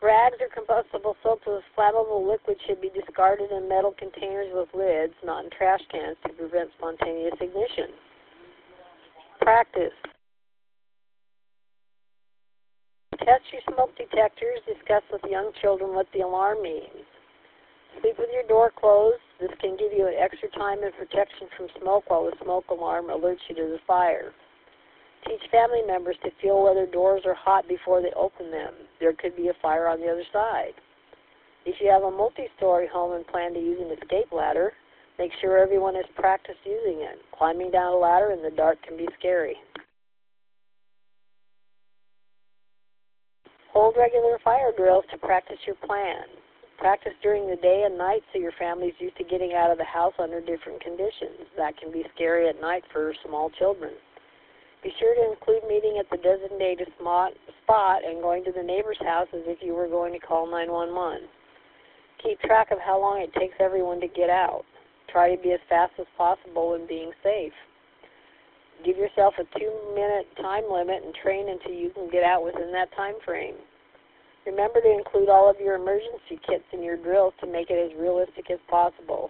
Rags or combustible soap with flammable liquid should be discarded in metal containers with lids, not in trash cans, to prevent spontaneous ignition. Practice. Test your smoke detectors. Discuss with young children what the alarm means. Sleep with your door closed. This can give you an extra time and protection from smoke while the smoke alarm alerts you to the fire. Teach family members to feel whether doors are hot before they open them. There could be a fire on the other side. If you have a multi-story home and plan to use an escape ladder, make sure everyone has practiced using it. Climbing down a ladder in the dark can be scary. Hold regular fire drills to practice your plan. Practice during the day and night so your family's used to getting out of the house under different conditions. That can be scary at night for small children. Be sure to include meeting at the designated spot and going to the neighbor's house as if you were going to call 911. Keep track of how long it takes everyone to get out. Try to be as fast as possible in being safe. Give yourself a 2-minute time limit and train until you can get out within that time frame. Remember to include all of your emergency kits in your drills to make it as realistic as possible.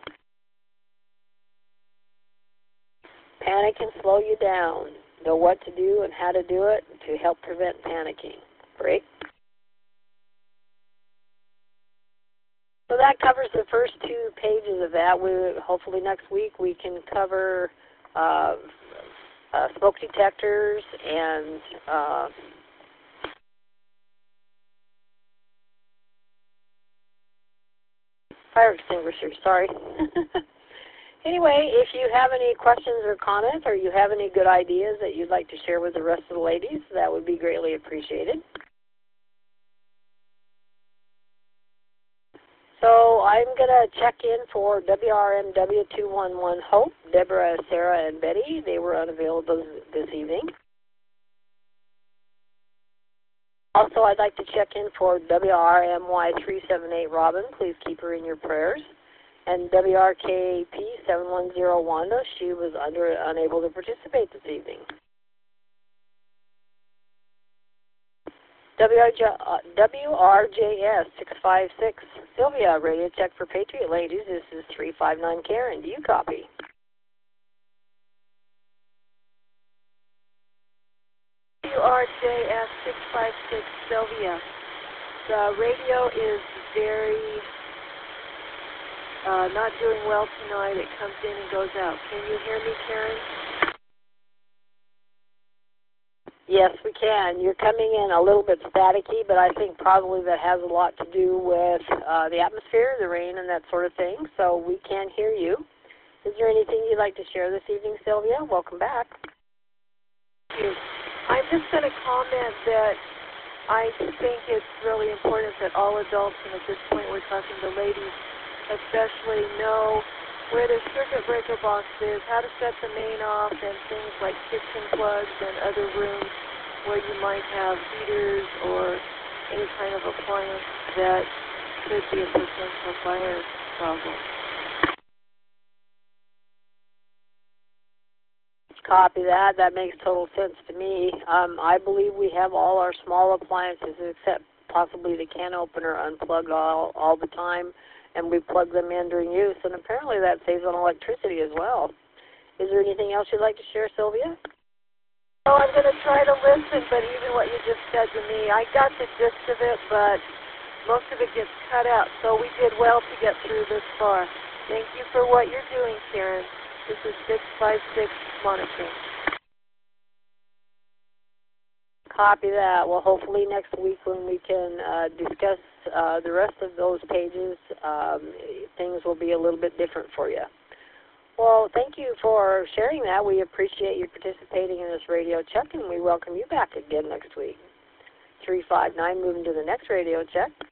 Panic can slow you down. Know what to do and how to do it to help prevent panicking. Break. So that covers the first 2 pages of that. Hopefully next week we can cover smoke detectors and fire extinguishers, sorry. Anyway, if you have any questions or comments or you have any good ideas that you'd like to share with the rest of the ladies, that would be greatly appreciated. So I'm going to check in for WRMW211 Hope, Deborah, Sarah, and Betty. They were unavailable this evening. Also, I'd like to check in for WRMY378 Robin. Please keep her in your prayers. And WRKP710 Wanda, she was unable to participate this evening. WRJS 656 Sylvia, radio check for Patriot Ladies. This is 359 Karen. Do you copy? WRJS 656 Sylvia. The radio is very not doing well tonight. It comes in and goes out. Can you hear me, Karen? Yes, we can. You're coming in a little bit staticky, but I think probably that has a lot to do with the atmosphere, the rain, and that sort of thing. So we can hear you. Is there anything you'd like to share this evening, Sylvia? Welcome back. Thank you. I'm just going to comment that I think it's really important that all adults, and at this point we're talking to ladies, especially know where their circuit breaker box is, how to set the main off, and things like kitchen plugs and other rooms where you might have heaters or any kind of appliance that could be a potential fire problem. Copy that. That makes total sense to me. I believe we have all our small appliances except possibly the can opener unplugged all the time, and we plug them in during use, and apparently that saves on electricity as well. Is there anything else you'd like to share, Sylvia? Oh, I'm going to try to listen, but even what you just said to me, I got the gist of it, but most of it gets cut out, so we did well to get through this far. Thank you for what you're doing, Karen. This is 656 monitoring. Copy that. Well, hopefully next week when we can discuss the rest of those pages, things will be a little bit different for you. Well, thank you for sharing that. We appreciate you participating in this radio check, and we welcome you back again next week. 359, moving to the next radio check.